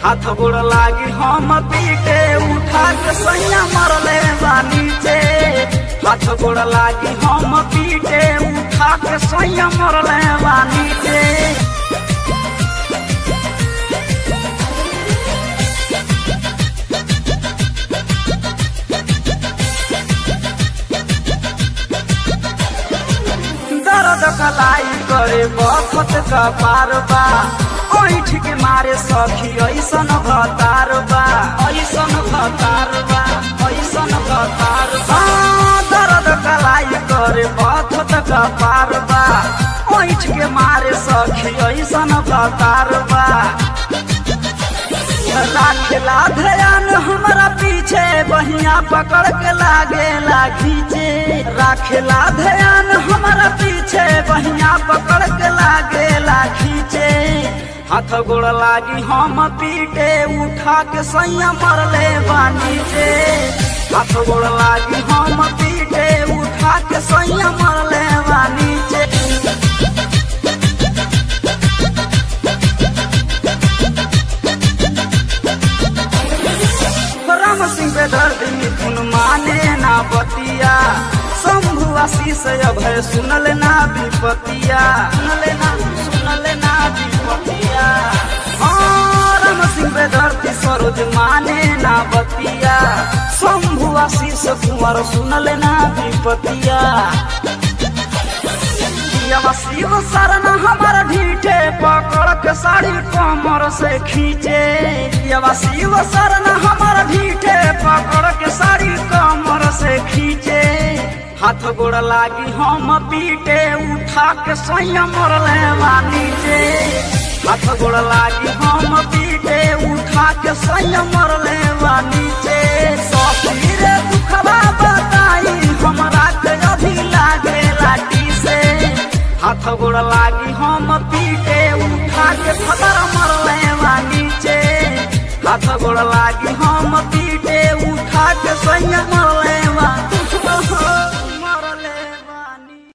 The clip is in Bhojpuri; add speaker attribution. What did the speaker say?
Speaker 1: हाथ गोड़ लागी हम पीटे उठा के सैया मरले नीचे। हाथ गोड़ लागी हम पीटे उठा के सैया मरले नीचे। दर्द कलाई करे बखत का पार बा, ऐठ के मारे सखी ऐसन भतार बा, ऐसन भतार बा, ऐसन भतार बा। दर्द कलाई करे बखत का पार बा, ऐठ के मारे सखी ऐसन भतार बा। राखेला ध्यान हमारा पीछे बहिया पकड़ के लागे खींचे। राखेला ध्यान हमारा पीछे बहिया पकड़ के लागे खींचे। हाथ गोड़ लागी हम पीटे उठा के सैया मरले नीचे। हाथ गोड़ लागी हम पीटे उठा के सैया मरले नीचे। राम सिंह पे दर्द मिथुन माने ना बतिया, शंभु आशीष अभय सुनले ना विपतिया, सुनले ना विपतिया। राम सिंह पे दर्द सरोज माने ना बतिया, शंभु आशीष कुंवर सुनले ना विपतिया। शिव शरण हमारा ढीठे पकड़ के साड़ी कमर से खींचे। शिव शरण हमारा ढीठे पकड़ के साड़ी कमर से खींचे। हाथ गोड़ लागी हम पीटे उठा के सैया मरले नीचे। हाथ गोड़ लागी हम पीटे उठा के सैया मरले नीचे। सखी रे दुखवा बताई हमरा के अभी लागे लाठी से। हाथ गोड़ लागी हम पीटे उठा के फतर मरले नीचे। हाथ गोड़ लागी हम पीटे उठा के सैया मरले